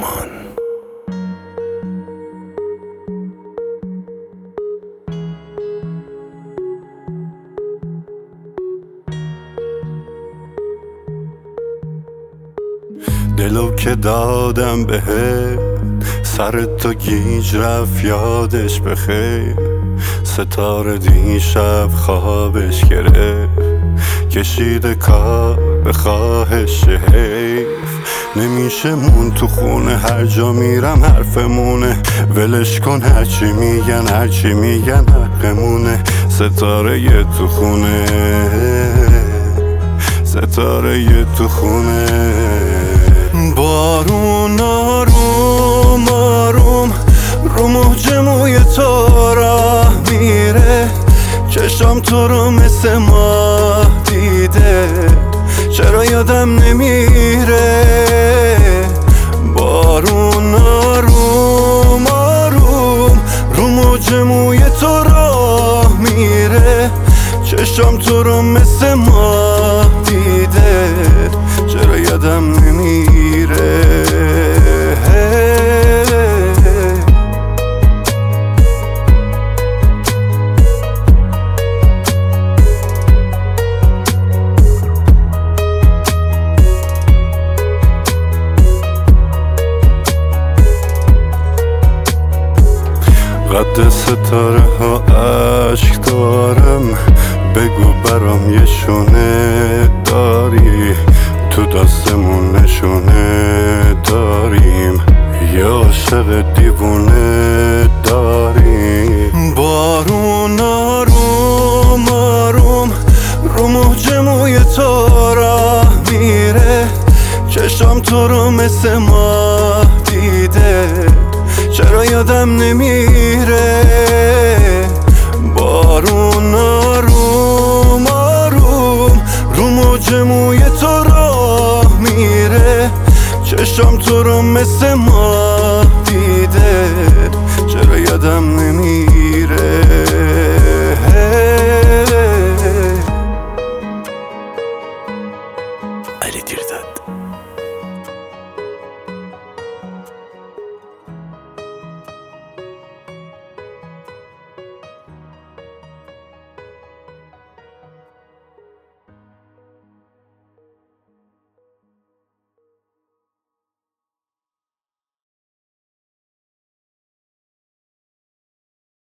زمان. دلو که دادم بهت، سر تو گیج رفت یادش بخیر. ستاره دیشب خوابش گرفت، کشیده کار به خواهش حیف. نمیشه مون تو خونه، هر جا میرم حرفمونه. ولش کن هرچی میگن حقمونه. ستاره یه تو خونه، ستاره یه تو خونه. بارون آروم آروم رو موج موی تو راه میره. چشام تو رو مثل ماه دیده، چرا یادم نمیره. بارون آروم آروم رو موج موی تو راه میره. چشام تو رو مثل ماه دیده، چرا یادم نمیره. قد ستاره ها عشق دارم، بگو برام یه شونه داری. تو دستمون نشونه داریم، یه عاشق دیوونه داریم. بارون آروم آروم رو موج موی تو راه میره. چشام تو رو مثل ماه دیده، چرا یادم نمیره. بارون آروم آروم رو موج موی تو راه میره. چشام تو رو مثل